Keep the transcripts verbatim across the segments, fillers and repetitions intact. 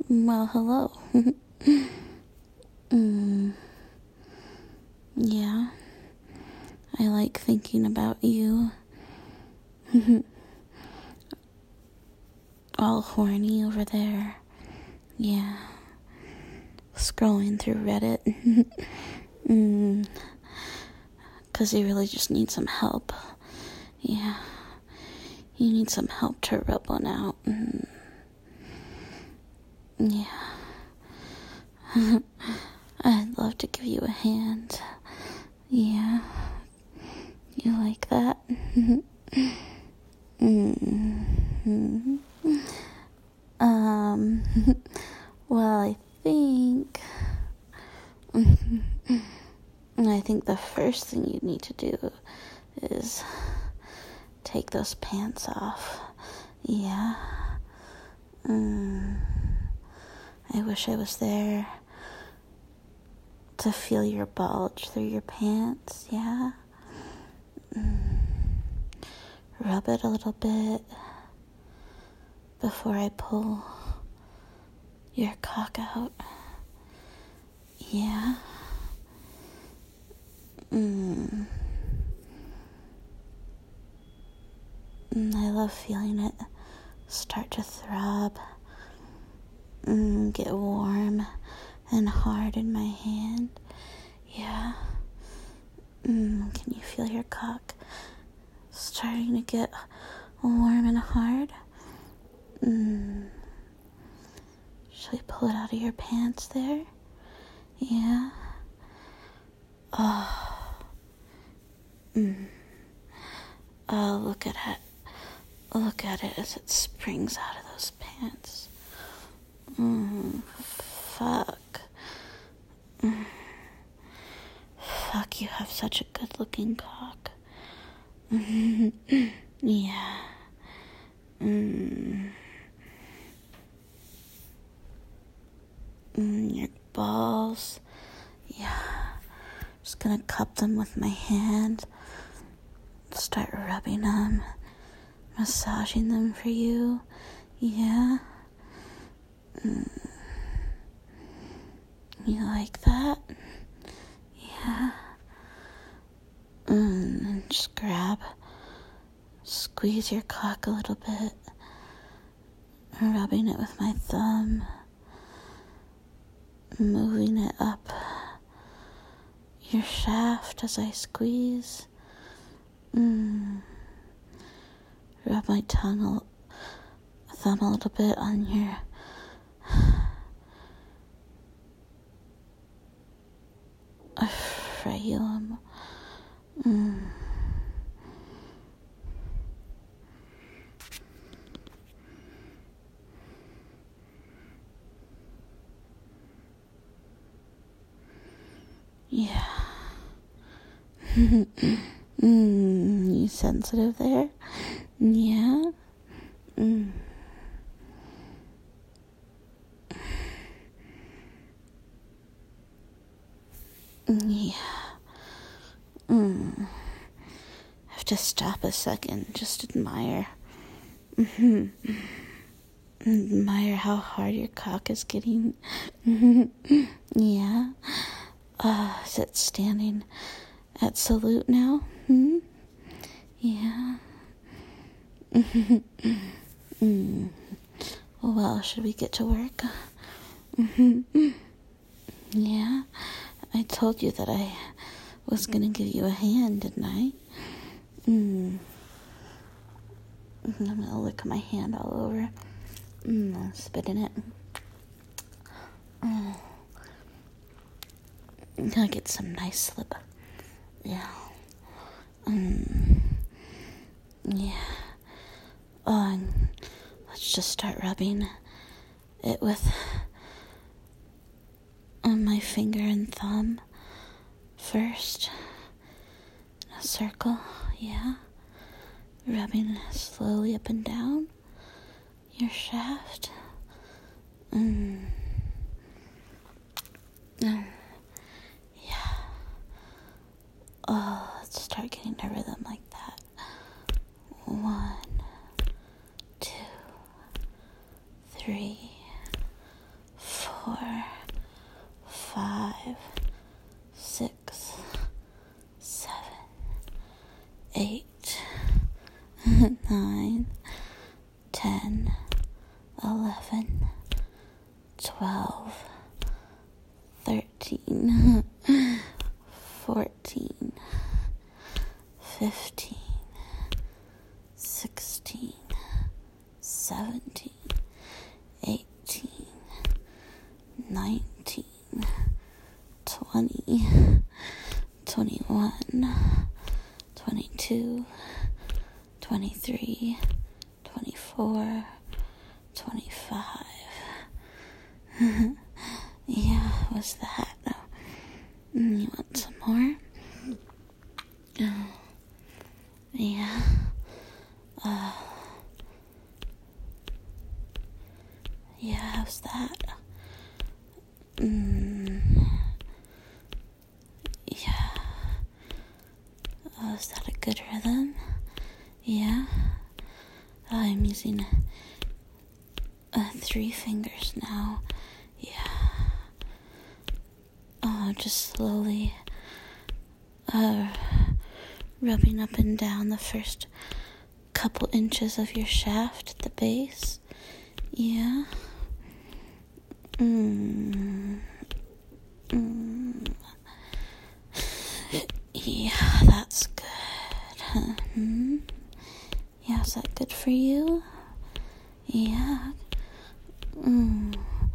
Well, hello. mm, yeah, I like thinking about you. All horny over there. Yeah. Scrolling through Reddit. mm, Cause you really just need some help. Yeah. You need some help to rub one out. Mm. Yeah. I'd love to give you a hand. Yeah. You like that? mm-hmm. Um, well, I think, I think the first thing you need to do is take those pants off. Yeah. Mm. I wish I was there to feel your bulge through your pants. Yeah. Mm. Rub it a little bit before I pull your cock out. Yeah. Mm. Mm, I love feeling it start to throb, mm, get warm and hard in my hand. Yeah. Mm, can you feel your cock starting to get warm and hard? Mm. Should we pull it out of your pants there? Yeah. Oh. Mm. Oh, look at it. Look at it as it springs out of those pants. Mm. Fuck. Mm. Fuck, you have such a good-looking cock. Yeah. Mm. Mm, your balls. Yeah. Just gonna cup them with my hand. Start rubbing them. Massaging them for you. Yeah. Mm. You like that? Yeah. Mm, and just grab, squeeze your cock a little bit, rubbing it with my thumb, moving it up your shaft as I squeeze. Mm. Rub my tongue, a, thumb a little bit on your frenulum. Mm. Yeah. mm, you sensitive there? Yeah. Mm. Yeah. Mm. I have to stop a second, just admire. Mm-hmm. Admire how hard your cock is getting. Yeah. Uh, is it standing at salute now? Hmm? Yeah. mm. Well, should we get to work? Yeah. I told you that I was gonna give you a hand, didn't I? Mm. I'm gonna lick my hand all over. Mm, spit in it. Oh. I'm gonna get some nice slip. Yeah. Mm. Yeah. Oh, and let's just start rubbing it with on my finger and thumb first. A circle, yeah. Rubbing slowly up and down your shaft. Mm. Mm. Yeah. Oh, let's start getting a rhythm like that. One, two, three, four, five, six, seven, eight, nine, ten, eleven, twelve, thirteen, fourteen, fifteen, sixteen, seventeen, eighteen, nineteen, twenty, twenty-one, twenty-two, twenty-three, twenty-four, twenty-five. Yeah, what's that? You want some more? Oh, yeah. Uh, yeah, how's that? Mm, yeah. Oh, is that a good rhythm? Yeah. Oh, I'm using uh, three fingers now. Yeah. Oh, just slowly uh, rubbing up and down the first couple inches of your shaft at the base. Yeah. Mm. Mm. Yeah, that's good. Hmm. Yeah, is that good for you? Yeah. Mm.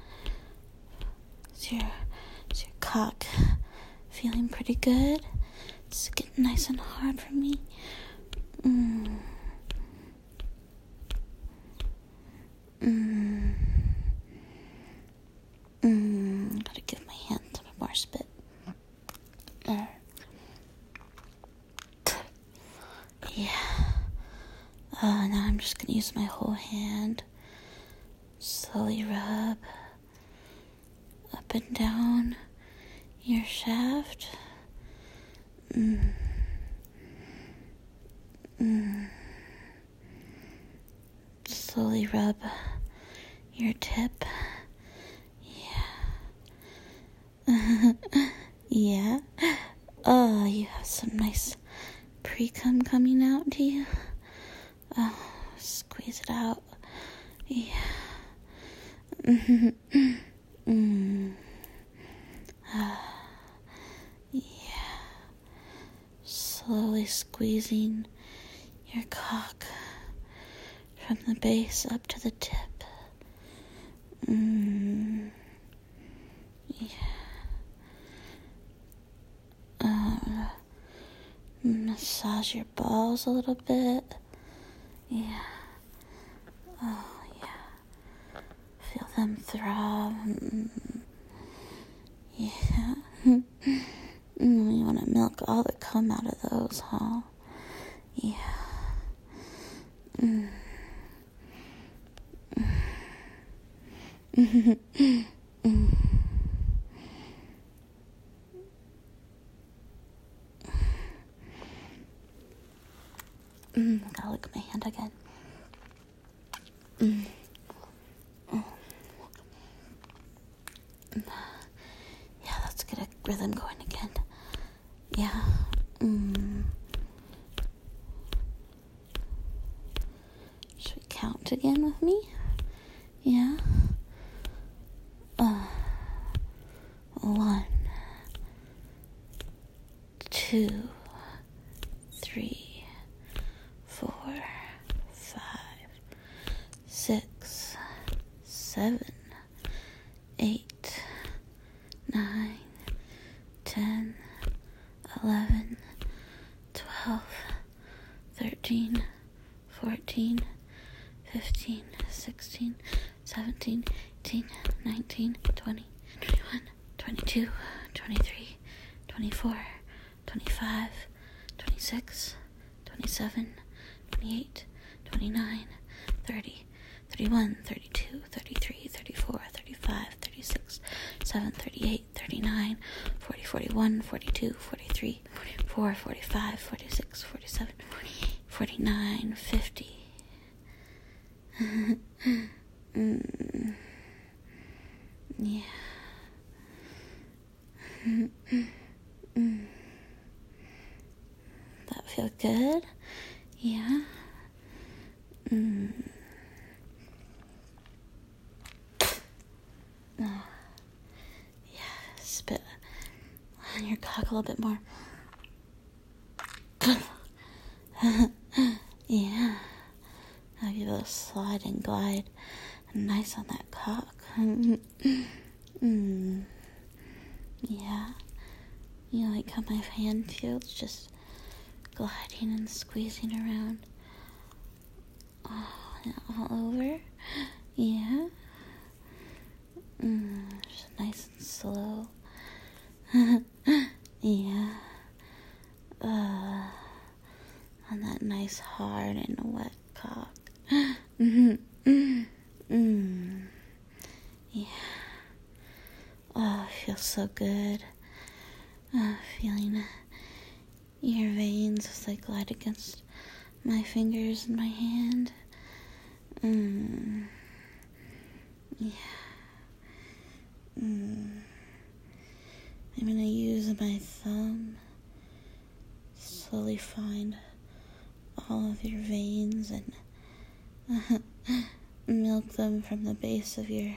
Is your, is your cock feeling pretty good? It's getting nice and hard for me. Mm. Mm. Mm. Gotta give my hand some more spit. Uh. Yeah. Uh, now I'm just gonna use my whole hand. Slowly rub up and down your shaft. Mm. Mm. Slowly rub your tip. Yeah. Yeah. Oh, you have some nice pre-cum coming out, do you? Oh, squeeze it out. Yeah. Mm. Uh, yeah. Slowly squeezing your cock from the base up to the tip. Mm. Yeah. Uh, massage your balls a little bit. Yeah. Oh, yeah. Feel them throb. Mm. Yeah. Mm, you want to milk all the cum out of those, huh? Yeah. Mm. Mm. Mm. Mm. Gotta look at my hand again. Mm. Mm. Yeah, let's get a rhythm going again. Yeah. Mm. Should we count again with me? Yeah. Uh, one, two, three, four, five, six, seven, eight, nine, ten, eleven, twelve, thirteen, fourteen, fifteen, sixteen, seventeen, eighteen, nineteen, twenty, twenty-one, twenty-two, twenty-three, twenty-four, twenty-five, twenty-six, twenty-seven, twenty-eight, twenty-nine, thirty, thirty-one, thirty-two, thirty-three, thirty-four, thirty-five, thirty-six, thirty-seven, thirty-eight, thirty-nine, forty, forty-one, forty-two, forty-three, forty-four, forty-five, forty-six, forty-seven, forty-eight, forty-nine, fifty. Mm. Yeah. Mm. That feel good? Yeah. Mm. Oh. Yeah, spit on your cock a little bit more. Yeah. I'll give it a slide and glide. Nice on that cock. Mm. Yeah. You like how my hand feels just gliding and squeezing around. Oh, and all over. Yeah. Mm, just nice and slow. Yeah. Uh, on that nice hard and wet cock. Mm. Mm. Yeah. Oh, it feels so good. Uh, feeling your veins as they glide against my fingers and my hand. Mm. Yeah. Mm. I'm gonna use my thumb, slowly find all of your veins and uh, milk them from the base of your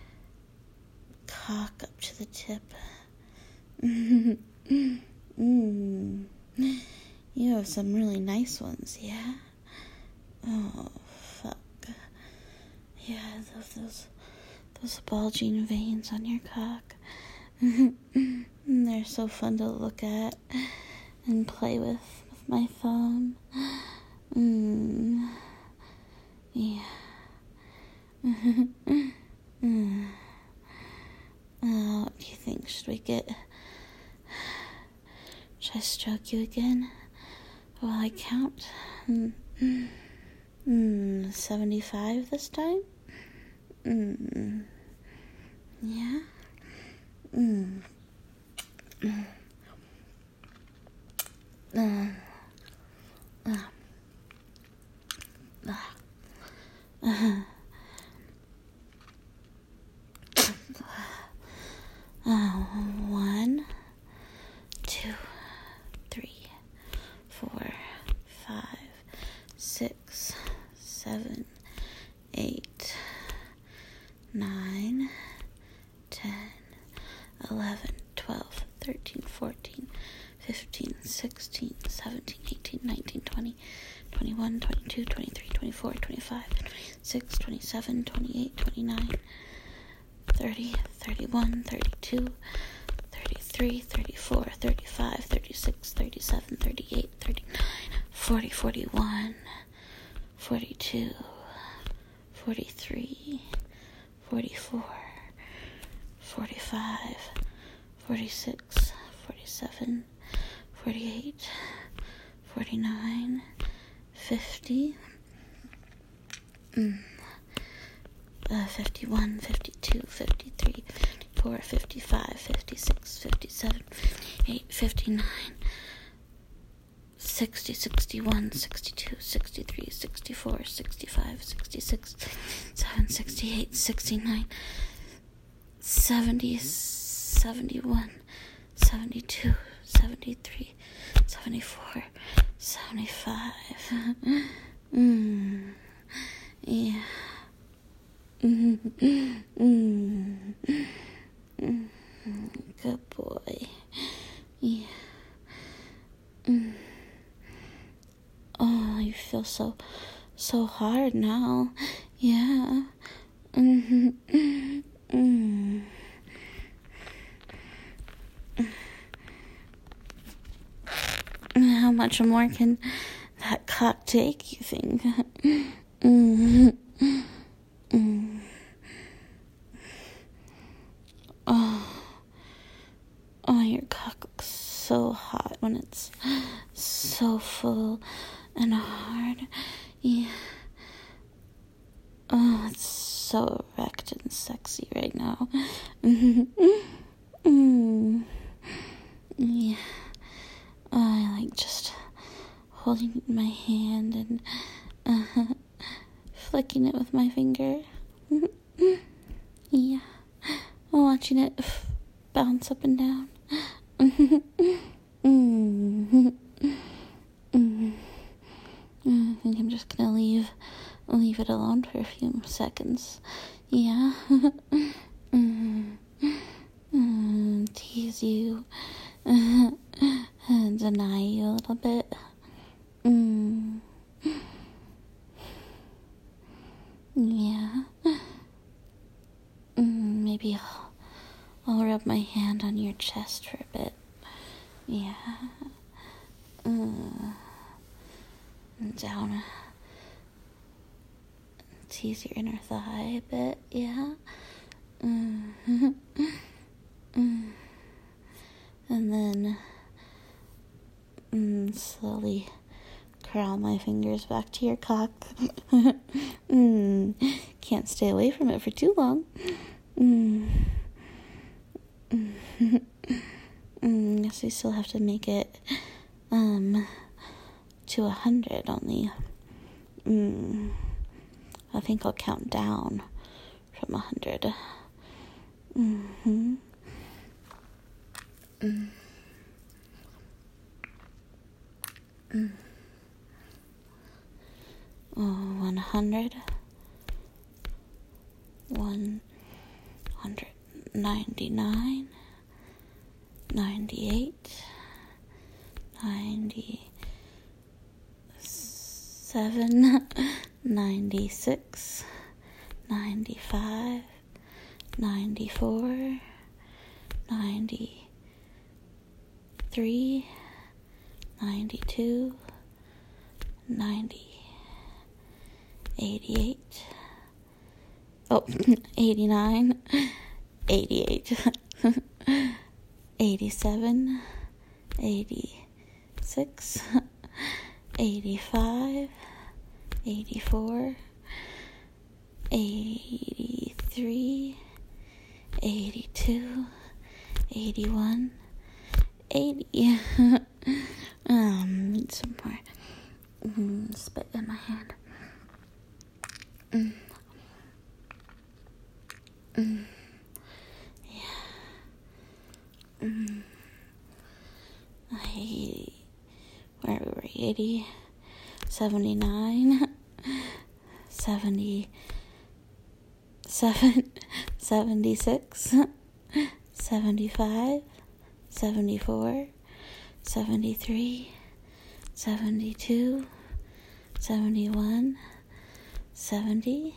cock up to the tip. Mm. You have some really nice ones, yeah? Oh, fuck. Yeah, I love those, those bulging veins on your cock. They're so fun to look at and play with with my thumb. Mm. Yeah. Mm. Oh, what do you think? Should we get... Should I stroke you again while I count? Mm. Mm. seventy-five this time? Mm. Yeah? Mm. Mm. Uh. Uh. Uh. Uh. Uh, one, two, three, four, five, six, seven, eight, nine, ten, eleven, twelve, thirteen, fourteen, fifteen, sixteen, seventeen, eighteen, nineteen, twenty, twenty-one, twenty-two, twenty-three, twenty-four, twenty-five, twenty-six, twenty-seven, twenty-eight, twenty-nine, thirty, thirty-one, thirty-two, thirty-three, thirty-four, thirty-five, thirty-six, thirty-seven, thirty-eight, thirty-nine, forty, forty-one, forty-two, forty-three, forty-four, forty-five, forty-six, forty-seven, forty-eight, forty-nine, fifty, mm. Uh, fifty-one, fifty-two, fifty-three, fifty-four, fifty-five, fifty-six, fifty-seven, fifty-eight, fifty-nine, sixty, sixty-one, sixty-two, sixty-three, sixty-four, sixty-five, sixty-six, sixty-seven, sixty-eight, sixty-nine, seventy, seventy-one, seventy-two, seventy-three, seventy-four, seventy-five. mm. Yeah. Mm-hmm. Mm-hmm. Mm-hmm. Good boy. Yeah. Mm. Oh, you feel so, so hard now. Yeah. Mm-hmm. Mm. How much more can that cock take, you think? Mm-hmm. Mm. Oh, oh, your cock looks so hot when it's so full and hard. Yeah. Oh, it's so erect and sexy right now. Mm. Yeah. Oh, I like just holding it in my hand and uh, flicking it with my finger. Yeah. Oh, watching it bounce up and down. mm-hmm. Mm-hmm. I think I'm just gonna leave leave it alone for a few seconds. Yeah. mm. Mm, tease you. and deny you a little bit. Mm. Yeah. Mm, maybe I'll, I'll rub my hand on your chest for a bit. Yeah. Mm. Down. Tease your inner thigh a bit. Yeah. Mm. mm. And then mm, slowly curl my fingers back to your cock. mm. Can't stay away from it for too long. Mm. mm. Guess we still have to make it um to a hundred only. Mm. I think I'll count down from a hundred. Mm-hmm. Mm. Mm. Oh, one hundred. One hundred ninety-nine. Ninety-eight. Ninety-seven. Ninety-six. Ninety-five. Ninety-four. Ninety-three. Ninety-two. Ninety. Eighty-eight. Oh, eighty-nine. Eighty-eight. Eighty-seven. Eighty-six. Eighty-five. Eighty-four. Eighty-three. Eighty-two. Eighty-one. Eighty. um, need some more mm, spit in my hand. Mm. Mm. Yeah. Mm. I, where were we? eighty, seventy-nine, seventy, seven, seventy-six, seventy-five, seventy-four, seventy-three, seventy-two, seventy-one, seventy,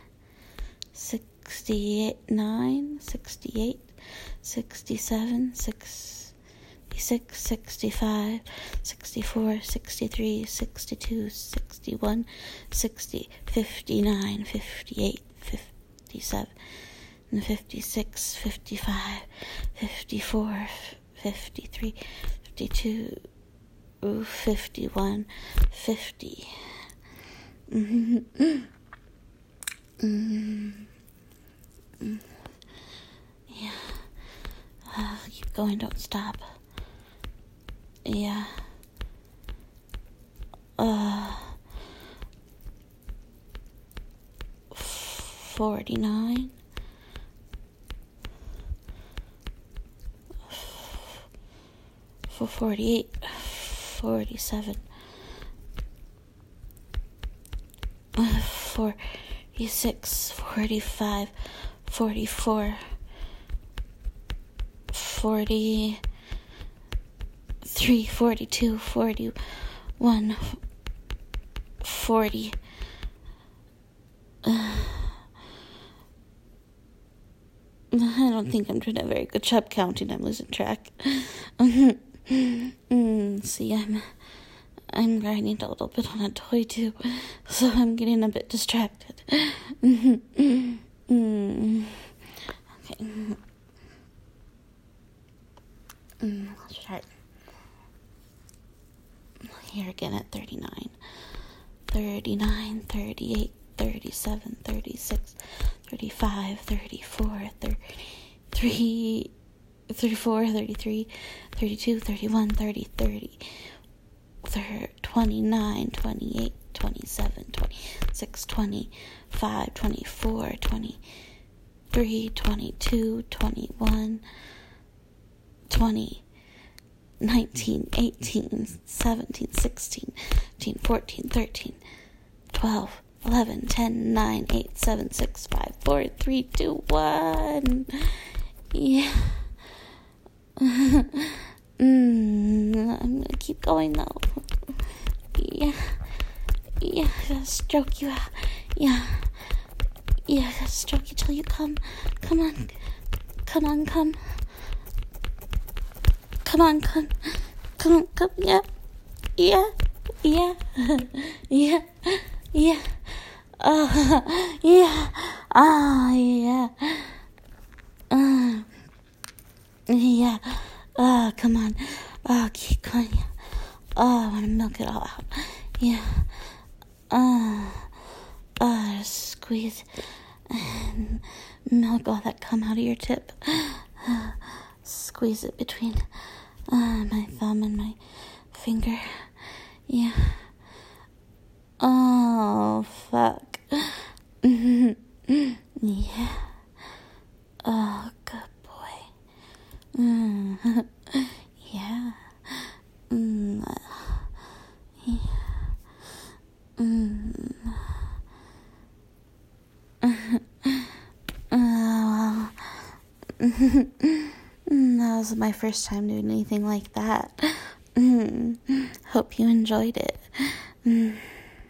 sixty-nine, sixty-eight, sixty-seven, sixty-six, sixty-five, sixty-four, sixty-three, sixty-two, sixty-one, sixty, fifty-nine, fifty-eight, fifty-seven, fifty-six, fifty-five, fifty-four, fifty-three, fifty-two, fifty-one, fifty. Mm-hmm. Mm-hmm. Mm-hmm. Yeah. Uh, keep going, don't stop. Yeah. Uh. Forty-nine. For forty-eight. Forty-seven. Forty-six, forty-five, forty-four, forty-three, forty-two, forty-one, forty. Uh, I don't think I'm doing a very good job counting. I'm losing track. mm, see, I'm... I'm grinding a little bit on a toy too, so I'm getting a bit distracted. mm. Okay. Mm, let's try it. Here again at thirty-nine. thirty-nine, thirty-eight, thirty-seven, thirty-six, thirty-five, thirty-four, thirty-three, thirty-four, thirty-three, thirty-two, thirty-one, thirty, thirty. twenty-nine, twenty-eight, twenty-seven, twenty-six, twenty-five, twenty-four, twenty, twenty-three, twenty-two, twenty-one, twenty, nineteen, eighteen, seventeen, sixteen, fifteen, fourteen, thirteen, twelve, eleven, ten, nine, eight, seven, six, five, four, three, two, one. Yeah. mm, I'm gonna keep going though. Yeah. Yeah, I gotta stroke you out. Yeah. Yeah, I gotta stroke you till you come. Come on. Come on, come. Come on, come. Come on, come. Yeah. Yeah. Yeah. Yeah. Yeah. Oh, yeah. Oh, yeah. Uh, yeah. Oh, come on. Oh, keep going. Oh, I want to milk it all out. Yeah. Oh, oh, squeeze and milk all that come out of your tip. Uh, squeeze it between uh, my thumb and my finger. Yeah. Oh, fuck. Yeah. Oh, good boy. Mm. Yeah. Mm. Yeah. Mm. Uh, that was my first time doing anything like that. Hope you enjoyed it.